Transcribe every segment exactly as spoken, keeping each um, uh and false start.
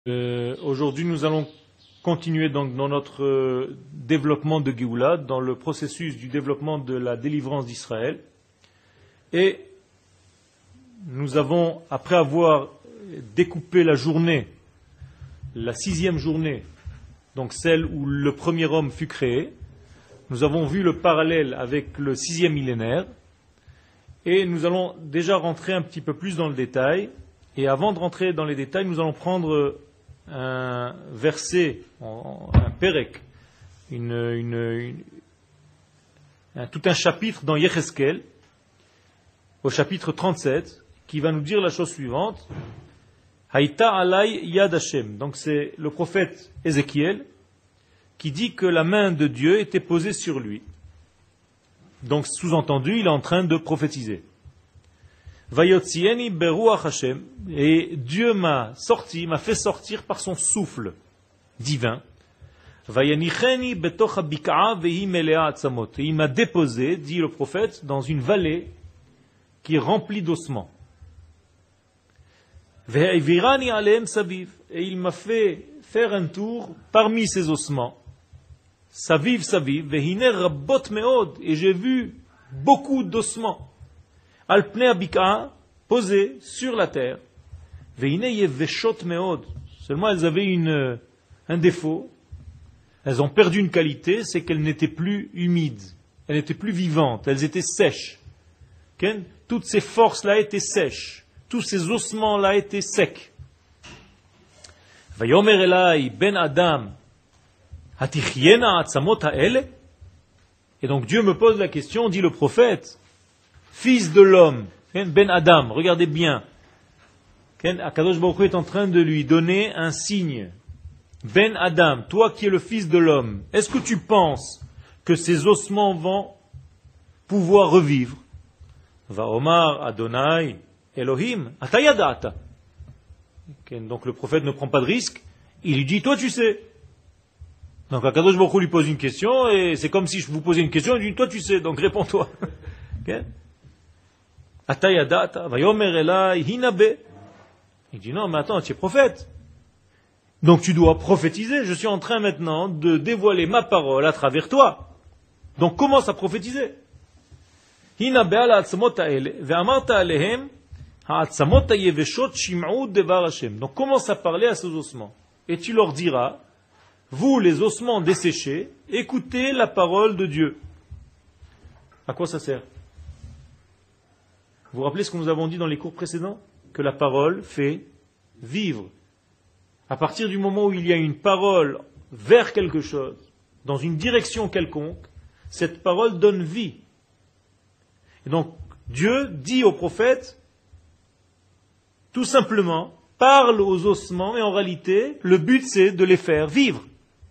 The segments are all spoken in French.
Euh, aujourd'hui, nous allons continuer donc dans notre euh, développement de Géoula, dans le processus du développement de la délivrance d'Israël. Et nous avons, après avoir découpé la journée, la sixième journée, donc celle où le premier homme fut créé, nous avons vu le parallèle avec le sixième millénaire, et nous allons déjà rentrer un petit peu plus dans le détail. Et avant de rentrer dans les détails, nous allons prendre un verset, un pérek, une, une, une, un, tout un chapitre dans Yecheskel, au chapitre trente-sept, qui va nous dire la chose suivante. Haïta alay yad Hashem. Donc c'est le prophète Ézéchiel qui dit que la main de Dieu était posée sur lui. Donc sous-entendu, il est en train de prophétiser. Vayotzieni beruach Hashem, et Dieu m'a sorti, m'a fait sortir par son souffle divin. Vayanicheni betoch habik'a vehi melea atzamot, et il m'a déposé, dit le prophète, dans une vallée qui est remplie d'ossements. Vehivirani aleem saviv, et il m'a fait faire un tour parmi ces ossements. Saviv saviv, vehine rabot meod, et j'ai vu beaucoup d'ossements. Alpne abika, posées sur la terre. Veine yeveshot meod. Seulement elles avaient une, un défaut. Elles ont perdu une qualité, c'est qu'elles n'étaient plus humides. Elles n'étaient plus vivantes. Elles étaient sèches. Okay? Toutes ces forces-là étaient sèches. Tous ces ossements-là étaient secs. Vayomer elai ben Adam, hatichiena atzamot ha'ele. Et donc Dieu me pose la question, dit le prophète, fils de l'homme, Ben Adam, regardez bien. Akadosh Baruch Hu est en train de lui donner un signe. Ben Adam, toi qui es le fils de l'homme, est-ce que tu penses que ces ossements vont pouvoir revivre? Va Omar Adonai Elohim Atayadata. Donc le prophète ne prend pas de risque, il lui dit, toi tu sais. Donc Akadosh Baruch Hu lui pose une question, et c'est comme si je vous posais une question, il dit, toi tu sais, donc réponds-toi. Okay? Il dit non, mais attends, tu es prophète. Donc tu dois prophétiser. Je suis en train maintenant de dévoiler ma parole à travers toi. Donc commence à prophétiser. Donc commence à parler à ces ossements. Et tu leur diras, vous les ossements desséchés, écoutez la parole de Dieu. À quoi ça sert? Vous vous rappelez ce que nous avons dit dans les cours précédents? Que la parole fait vivre. À partir du moment où il y a une parole vers quelque chose, dans une direction quelconque, cette parole donne vie. Et donc, Dieu dit au prophète, tout simplement, parle aux ossements, et en réalité, le but c'est de les faire vivre.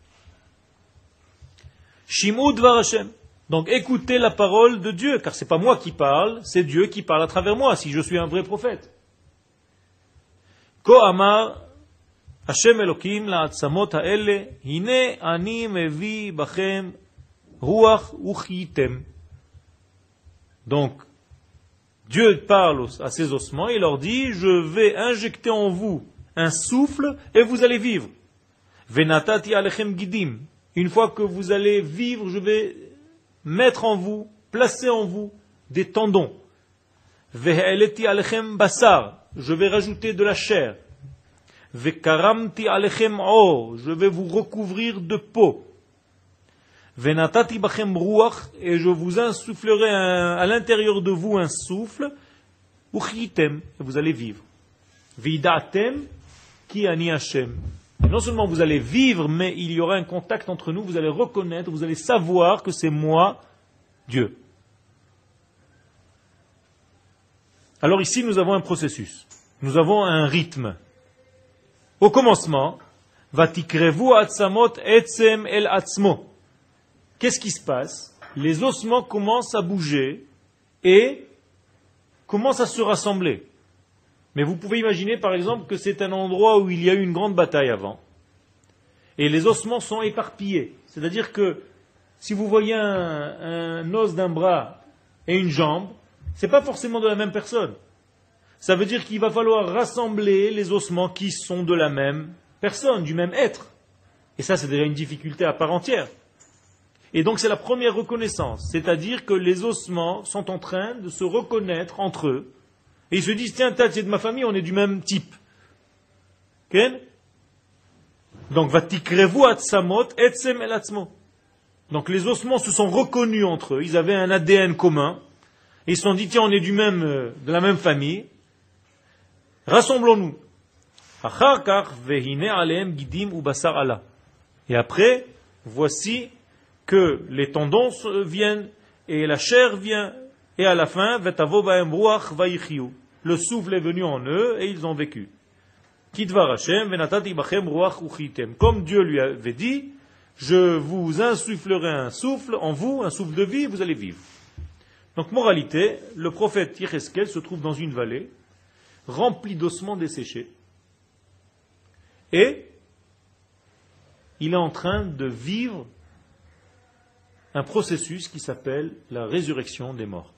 Shim'u dvar Hashem. Donc écoutez la parole de Dieu, car ce n'est pas moi qui parle, c'est Dieu qui parle à travers moi, si je suis un vrai prophète. Ko amar Hashem Elokim la'atzamot ha'ele, hine ani mevi bachem ruach uchitem. Donc, Dieu parle à ces ossements et leur dit, je vais injecter en vous un souffle et vous allez vivre. Venatati alechem gidim. Une fois que vous allez vivre, je vais mettre en vous, placer en vous des tendons. Ve'eleti alechem basar, je vais rajouter de la chair. Ve'karamti alechem or, je vais vous recouvrir de peau. Ve'natati bachem ruach, et je vous insufflerai un, à l'intérieur de vous un souffle. Uchitem, et vous allez vivre. Vidatem ki ani Hashem. Et non seulement vous allez vivre, mais il y aura un contact entre nous, vous allez reconnaître, vous allez savoir que c'est moi, Dieu. Alors ici, nous avons un processus. Nous avons un rythme. Au commencement, Vatikrevu atzamot etzem el atzmo. Qu'est-ce qui se passe? Les ossements commencent à bouger et commencent à se rassembler. Mais vous pouvez imaginer par exemple que c'est un endroit où il y a eu une grande bataille avant. Et les ossements sont éparpillés. C'est-à-dire que si vous voyez un, un os d'un bras et une jambe, ce n'est pas forcément de la même personne. Ça veut dire qu'il va falloir rassembler les ossements qui sont de la même personne, du même être. Et ça, c'est déjà une difficulté à part entière. Et donc, c'est la première reconnaissance. C'est-à-dire que les ossements sont en train de se reconnaître entre eux. Et ils se disent, tiens, t'as, c'est de ma famille, on est du même type. Okay? Donc, vatikrevu atsamot etsem el atzmo. Donc, les ossements se sont reconnus entre eux. Ils avaient un A D N commun. Et ils se sont dit, tiens, on est du même, euh, de la même famille. Rassemblons-nous. Et après, voici que les tendons viennent et la chair vient. Et à la fin, le souffle est venu en eux et ils ont vécu. Comme Dieu lui avait dit, je vous insufflerai un souffle en vous, un souffle de vie, et vous allez vivre. Donc, moralité, le prophète Yecheskel se trouve dans une vallée remplie d'ossements desséchés et il est en train de vivre un processus qui s'appelle la résurrection des morts.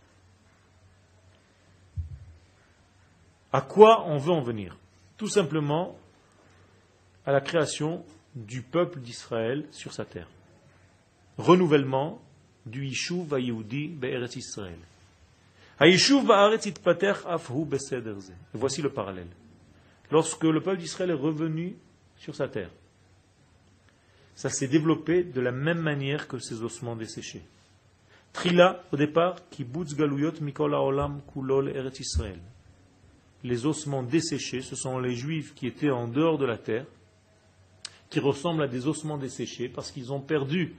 À quoi on veut en venir? Tout simplement à la création du peuple d'Israël sur sa terre. Renouvellement du Yishuv Vayehudi Be'eretz Israël. Hayishuv Ba'aretz Itpater Afhu Beseder Ze. Voici le parallèle. Lorsque le peuple d'Israël est revenu sur sa terre, ça s'est développé de la même manière que ces ossements desséchés. Trila, au départ, Kibbutz Galuyot Mikol Haolam Kulol Eretz Israël. Les ossements desséchés, ce sont les Juifs qui étaient en dehors de la terre, qui ressemblent à des ossements desséchés parce qu'ils ont perdu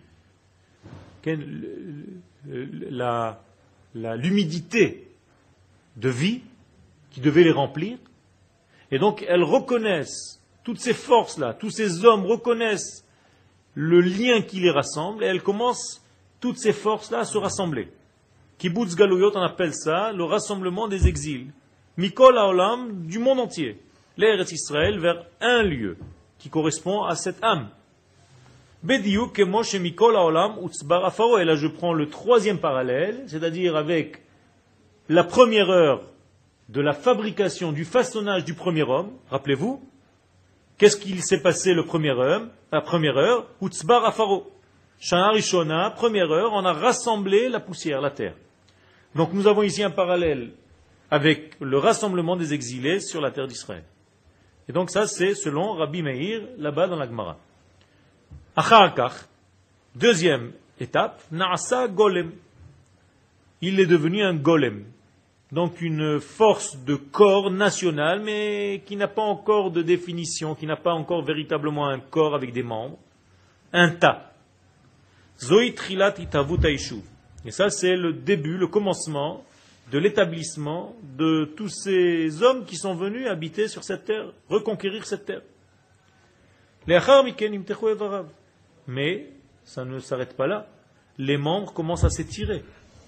la, la, l'humidité de vie qui devait les remplir. Et donc elles reconnaissent, toutes ces forces-là, tous ces hommes reconnaissent le lien qui les rassemble et elles commencent, toutes ces forces-là, à se rassembler. Kibbutz Galuyot, on appelle ça le rassemblement des exils. Mikol Haolam, du monde entier. L'Eretz Israël vers un lieu qui correspond à cette âme. Bediou kemo shemikol haolam utzbar afaro. Et là je prends le troisième parallèle, c'est-à-dire avec la première heure de la fabrication, du façonnage du premier homme. Rappelez-vous, qu'est-ce qu'il s'est passé le premier homme, la première heure? Utzbar afaro. Shana Rishona, première heure, on a rassemblé la poussière, la terre. Donc nous avons ici un parallèle avec le rassemblement des exilés sur la terre d'Israël. Et donc ça c'est selon Rabbi Meir, là-bas dans la Gemara. Acharkach, deuxième étape, Naasa Golem. Il est devenu un golem. Donc une force de corps national, mais qui n'a pas encore de définition, qui n'a pas encore véritablement un corps avec des membres. Un tas. Zoi Trilat Itavut Haishuv. Et ça c'est le début, le commencement de l'établissement de tous ces hommes qui sont venus habiter sur cette terre, reconquérir cette terre. Mais ça ne s'arrête pas là. Les membres commencent à s'étirer.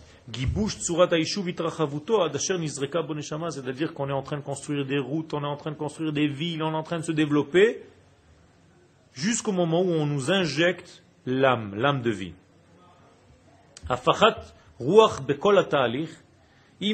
C'est-à-dire qu'on est en train de construire des routes, on est en train de construire des villes, on est en train de se développer, jusqu'au moment où on nous injecte l'âme, l'âme de vie. Et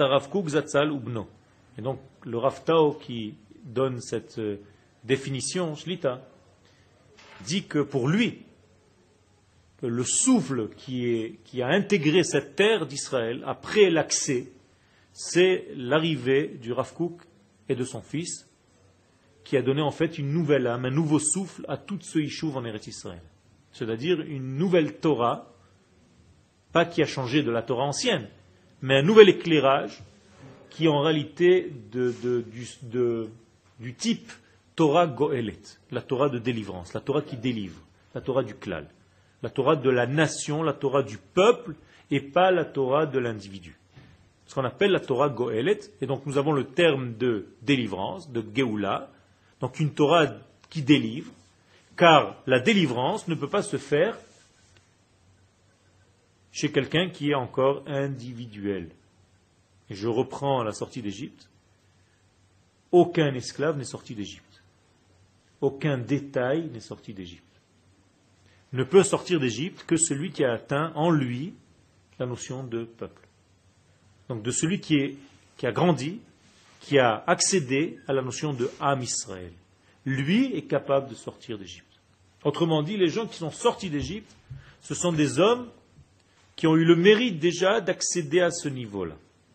donc le Rav Tao qui donne cette définition, Shlita, dit que pour lui, le souffle qui, est, qui a intégré cette terre d'Israël après l'accès, c'est l'arrivée du Rav Kook et de son fils, qui a donné en fait une nouvelle âme, un nouveau souffle à tout ce Yishuv en Eretz Israël. C'est-à-dire une nouvelle Torah, pas qui a changé de la Torah ancienne, mais un nouvel éclairage qui est en réalité de, de, du, de, du type Torah Goélet, la Torah de délivrance, la Torah qui délivre, la Torah du klal, la Torah de la nation, la Torah du peuple, et pas la Torah de l'individu. Ce qu'on appelle la Torah Goélet, et donc nous avons le terme de délivrance, de Géoula, donc une Torah qui délivre, car la délivrance ne peut pas se faire chez quelqu'un qui est encore individuel. Et je reprends la sortie d'Égypte. Aucun esclave n'est sorti d'Égypte. Aucun détail n'est sorti d'Égypte. Ne peut sortir d'Égypte que celui qui a atteint en lui la notion de peuple. Donc de celui qui, est, qui a grandi, qui a accédé à la notion de Am Israël. lui est capable de sortir d'Égypte. Autrement dit, les gens qui sont sortis d'Égypte, ce sont des hommes qui ont eu le mérite déjà d'accéder à ce niveau-là.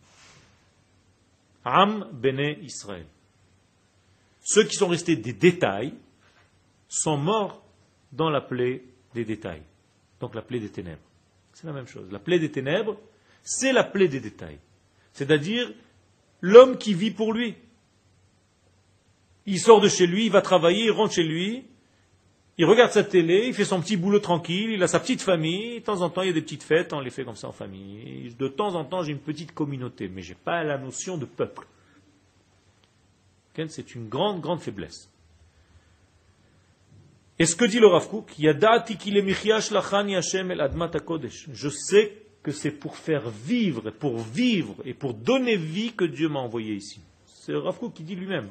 Am Bene Israël. Ceux qui sont restés des détails sont morts dans la plaie des détails. Donc la plaie des ténèbres. C'est la même chose. La plaie des ténèbres, c'est la plaie des détails. C'est-à-dire l'homme qui vit pour lui. Il sort de chez lui, il va travailler, il rentre chez lui, il regarde sa télé, il fait son petit boulot tranquille, il a sa petite famille, de temps en temps il y a des petites fêtes, on les fait comme ça en famille. De temps en temps j'ai une petite communauté, mais je n'ai pas la notion de peuple. C'est une grande, grande faiblesse. Et ce que dit le Rav Kook, je sais que c'est pour faire vivre, pour vivre et pour donner vie que Dieu m'a envoyé ici. C'est le Rav Kook qui dit lui-même.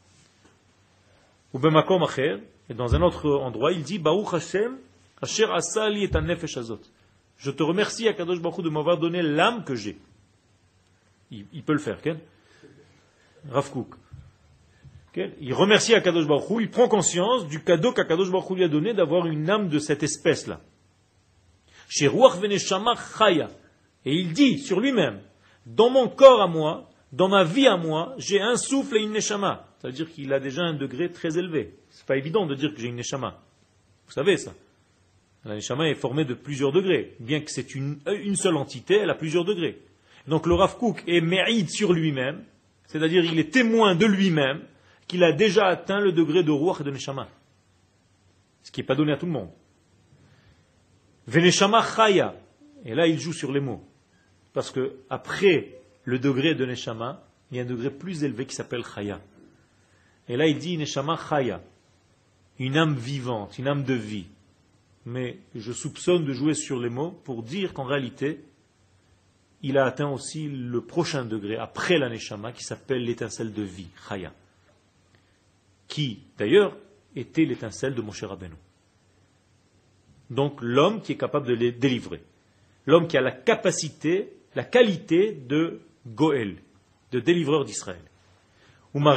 Ou bemakom acher, et dans un autre endroit, il dit Baruch Hashem, asher asa li et hanefesh azot. Je te remercie, Akadosh Baruch Hu, de m'avoir donné l'âme que j'ai. Il, il peut le faire, Ken Rav Kook. Ken il remercie Akadosh Baruch Hu, il prend conscience du cadeau qu'Akadosh Baruch Hu lui a donné d'avoir une âme de cette espèce-là. Chez Ruach Veneshama Chaya. Et il dit sur lui-même, dans mon corps à moi, dans ma vie à moi, j'ai un souffle et une neshama. C'est-à-dire qu'il a déjà un degré très élevé. C'est pas évident de dire que j'ai une neshama. Vous savez ça. La neshama est formée de plusieurs degrés. Bien que c'est une, une seule entité, elle a plusieurs degrés. Donc le Rav Kook est mérite sur lui-même, c'est-à-dire il est témoin de lui-même qu'il a déjà atteint le degré de Ruach et de neshama. Ce qui n'est pas donné à tout le monde. Veneshama Chaya. Et là il joue sur les mots. Parce que après le degré de neshama, il y a un degré plus élevé qui s'appelle Chaya. Et là, il dit Neshama Chaya, une âme vivante, une âme de vie. Mais je soupçonne de jouer sur les mots pour dire qu'en réalité, il a atteint aussi le prochain degré, après la Neshama, qui s'appelle l'étincelle de vie, Chaya. Qui, d'ailleurs, était l'étincelle de Moshe Rabbeinu. Donc, l'homme qui est capable de les délivrer. L'homme qui a la capacité, la qualité de Goël, de délivreur d'Israël. À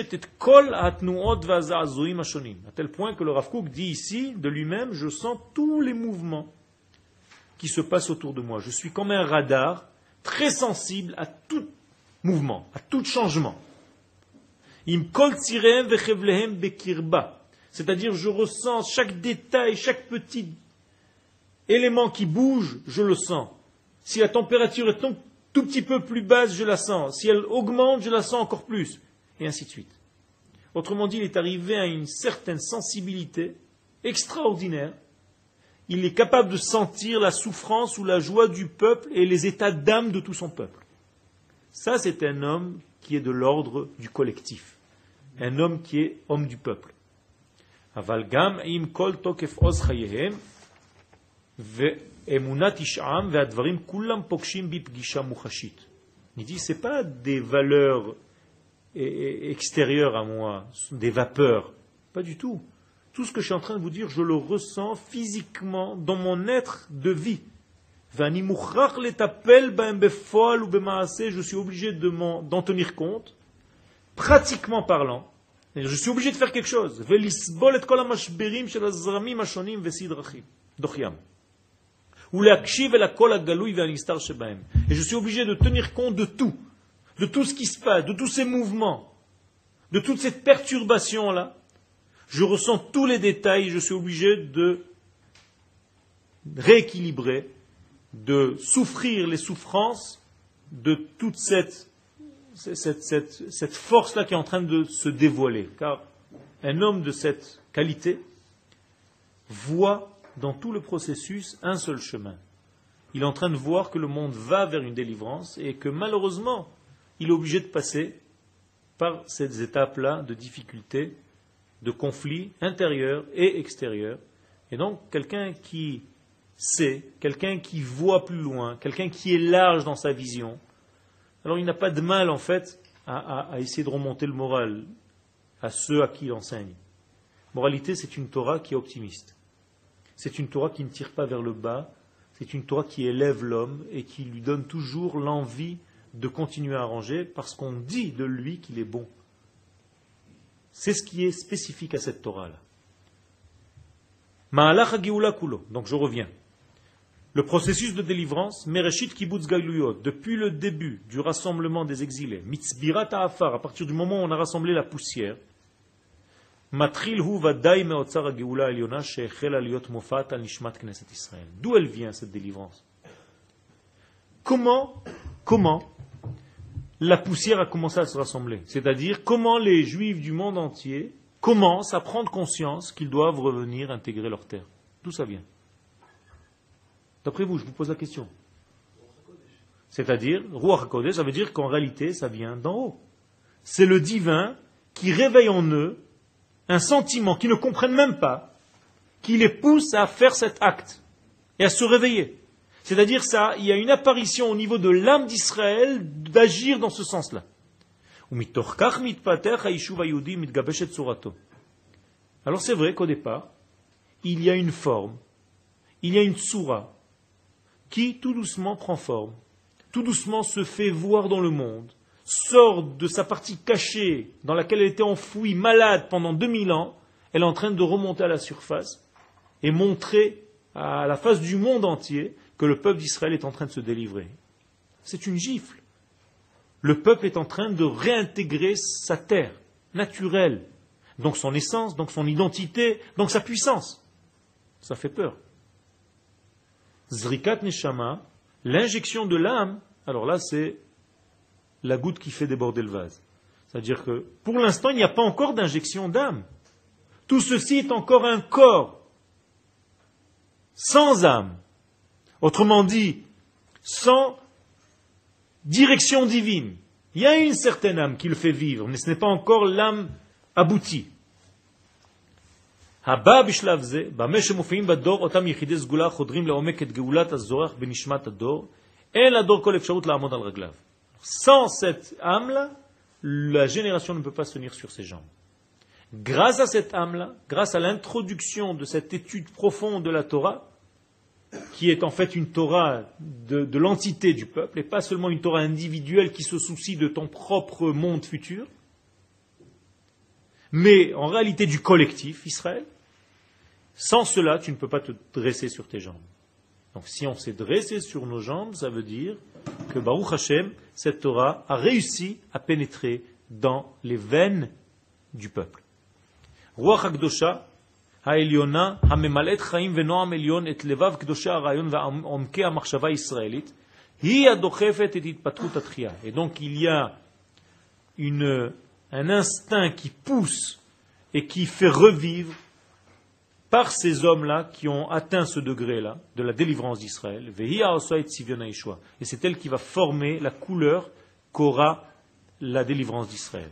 tel point que le Rav Kook dit ici, de lui-même, je sens tous les mouvements qui se passent autour de moi. Je suis comme un radar très sensible à tout mouvement, à tout changement. C'est-à-dire, je ressens chaque détail, chaque petit élément qui bouge, je le sens. Si la température est un tout petit peu plus basse, je la sens. Si elle augmente, je la sens encore plus. Et ainsi de suite. Autrement dit, il est arrivé à une certaine sensibilité extraordinaire. Il est capable de sentir la souffrance ou la joie du peuple et les états d'âme de tout son peuple. Ça, c'est un homme qui est de l'ordre du collectif. Un homme qui est homme du peuple. Avalgam im kol tokef oz chayehem ve'emunat ish'am ve'advarim kulam pokshim bipgisha muchashit. Il dit, c'est pas des valeurs extérieures à moi, des vapeurs. Pas du tout. Tout ce que je suis en train de vous dire, je le ressens physiquement dans mon être de vie. Je suis obligé de m'en, d'en tenir compte, pratiquement parlant. Je suis obligé de faire quelque chose. Et je suis obligé de tenir compte de tout. De tout ce qui se passe, de tous ces mouvements, de toute cette perturbation-là. Je ressens tous les détails, je suis obligé de rééquilibrer, de souffrir les souffrances de toute cette, cette, cette, cette force-là qui est en train de se dévoiler. Car un homme de cette qualité voit dans tout le processus un seul chemin. Il est en train de voir que le monde va vers une délivrance et que malheureusement, il est obligé de passer par ces étapes-là de difficultés, de conflits intérieurs et extérieurs. Et donc, quelqu'un qui sait, quelqu'un qui voit plus loin, quelqu'un qui est large dans sa vision, alors il n'a pas de mal, en fait, à, à, à essayer de remonter le moral à ceux à qui il enseigne. Moralité, c'est une Torah qui est optimiste. C'est une Torah qui ne tire pas vers le bas. C'est une Torah qui élève l'homme et qui lui donne toujours l'envie de continuer à ranger parce qu'on dit de lui qu'il est bon. C'est ce qui est spécifique à cette Torah-là. Ma'alach ha'geoula kulo. Donc je reviens. Le processus de délivrance, Mereshit kibbutz galuyot, depuis le début du rassemblement des exilés, mitzbirat ha'afar, à partir du moment où on a rassemblé la poussière, matril hu vadai me'otzar ha'geoula eliona she'echela liot mofat al nishmat knesset Israël. D'où elle vient cette délivrance? Comment, comment la poussière a commencé à se rassembler? C'est-à-dire comment les Juifs du monde entier commencent à prendre conscience qu'ils doivent revenir intégrer leur terre. D'où ça vient? D'après vous, je vous pose la question. C'est-à-dire, Ruach HaKodesh, ça veut dire qu'en réalité, ça vient d'en haut. C'est le divin qui réveille en eux un sentiment qu'ils ne comprennent même pas, qui les pousse à faire cet acte et à se réveiller. C'est-à-dire, ça, il y a une apparition au niveau de l'âme d'Israël d'agir dans ce sens-là. Alors c'est vrai qu'au départ, il y a une forme, il y a une tsura, qui tout doucement prend forme, tout doucement se fait voir dans le monde, sort de sa partie cachée dans laquelle elle était enfouie, malade pendant deux mille ans, elle est en train de remonter à la surface et montrer à la face du monde entier que le peuple d'Israël est en train de se délivrer. C'est une gifle. Le peuple est en train de réintégrer sa terre naturelle, donc son essence, donc son identité, donc sa puissance. Ça fait peur. Zrikat Neshama, l'injection de l'âme, alors là c'est la goutte qui fait déborder le vase. C'est-à-dire que pour l'instant il n'y a pas encore d'injection d'âme. Tout ceci est encore un corps sans âme. Autrement dit, sans direction divine. Il y a une certaine âme qui le fait vivre, mais ce n'est pas encore l'âme aboutie. הבא בשלב זה, במה שמופיעים בדור, אותם יחידי סגולה חודרים לעומק את גאולת הזורח בנשמת הדור, אין לדור כל אפשרות לעמוד על רגליו. Sans cette âme-là, la génération ne peut pas se tenir sur ses jambes. Grâce à cette âme-là, grâce à l'introduction de cette étude profonde de la Torah, qui est en fait une Torah de, de l'entité du peuple, et pas seulement une Torah individuelle qui se soucie de ton propre monde futur, mais en réalité du collectif Israël. Sans cela, tu ne peux pas te dresser sur tes jambes. Donc si on s'est dressé sur nos jambes, ça veut dire que Baruch Hashem, cette Torah a réussi à pénétrer dans les veines du peuple. Ruach HaKdosha, ha'elyona, ha'memalet chaim ve'noam elyon et levav kdosha ha'rayon ve'omke ha'machshava yisraelit, hi ha'dochefet et itpatrut atchia. Et donc il y a une, un instinct qui pousse et qui fait revivre par ces hommes-là qui ont atteint ce degré-là de la délivrance d'Israël. Et c'est elle qui va former la couleur qu'aura la délivrance d'Israël.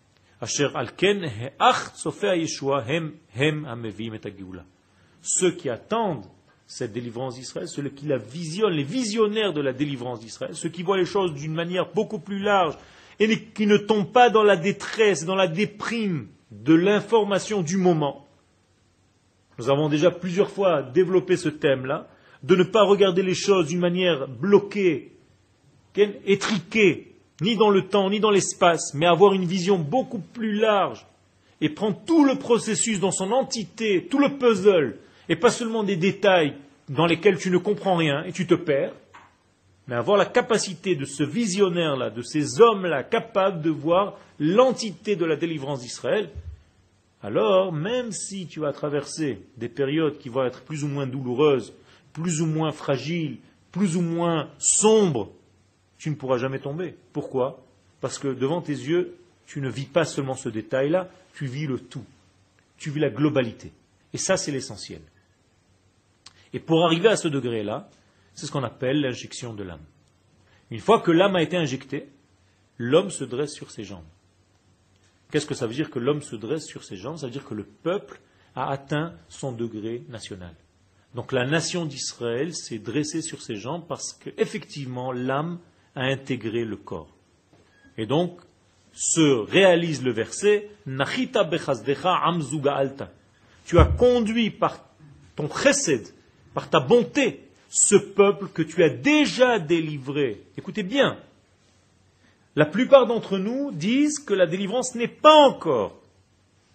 Ceux qui attendent cette délivrance d'Israël, ceux qui la visionnent, les visionnaires de la délivrance d'Israël, ceux qui voient les choses d'une manière beaucoup plus large et qui ne tombent pas dans la détresse, dans la déprime de l'information du moment. Nous avons déjà plusieurs fois développé ce thème-là, de ne pas regarder les choses d'une manière bloquée, étriquée, ni dans le temps, ni dans l'espace, mais avoir une vision beaucoup plus large et prendre tout le processus dans son entité, tout le puzzle, et pas seulement des détails dans lesquels tu ne comprends rien et tu te perds, mais avoir la capacité de ce visionnaire-là, de ces hommes-là, capables de voir l'entité de la délivrance d'Israël. Alors, même si tu vas traverser des périodes qui vont être plus ou moins douloureuses, plus ou moins fragiles, plus ou moins sombres, tu ne pourras jamais tomber. Pourquoi? Parce que devant tes yeux, tu ne vis pas seulement ce détail-là, tu vis le tout. Tu vis la globalité. Et ça, c'est l'essentiel. Et pour arriver à ce degré-là, c'est ce qu'on appelle l'injection de l'âme. Une fois que l'âme a été injectée, l'homme se dresse sur ses jambes. Qu'est-ce que ça veut dire que l'homme se dresse sur ses jambes? Ça veut dire que le peuple a atteint son degré national. Donc la nation d'Israël s'est dressée sur ses jambes parce qu'effectivement l'âme a intégré le corps. Et donc se réalise le verset Nachita bechazdecha amzuga alta. Tu as conduit par ton chesed, par ta bonté, ce peuple que tu as déjà délivré. Écoutez bien. La plupart d'entre nous disent que la délivrance n'est pas encore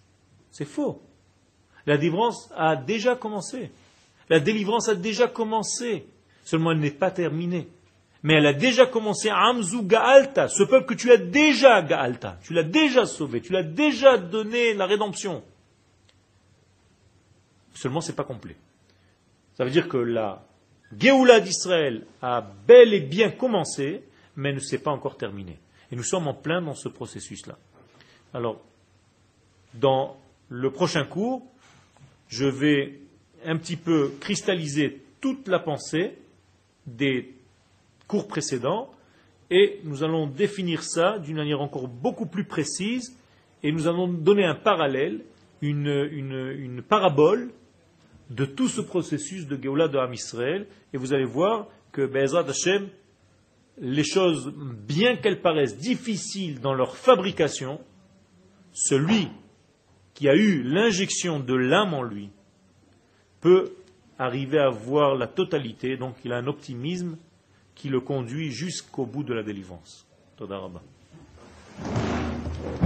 C'est faux. La délivrance a déjà commencé. La délivrance a déjà commencé. Seulement elle n'est pas terminée. Mais elle a déjà commencé. Amzu Gaalta, ce peuple que tu as déjà Gaalta. Tu l'as déjà sauvé. Tu l'as déjà donné la rédemption. Seulement ce n'est pas complet. Ça veut dire que la Géoula d'Israël a bel et bien commencé, mais ne s'est pas encore terminée. Et nous sommes en plein dans ce processus-là. Alors, dans le prochain cours, je vais un petit peu cristalliser toute la pensée des cours précédents et nous allons définir ça d'une manière encore beaucoup plus précise et nous allons donner un parallèle, une, une, une parabole de tout ce processus de Géoula de Ham Israël et vous allez voir que Be'ezrat Hashem, les choses, bien qu'elles paraissent difficiles dans leur fabrication, celui qui a eu l'injection de l'âme en lui peut arriver à voir la totalité, donc il a un optimisme qui le conduit jusqu'au bout de la délivrance. Toda Rabba.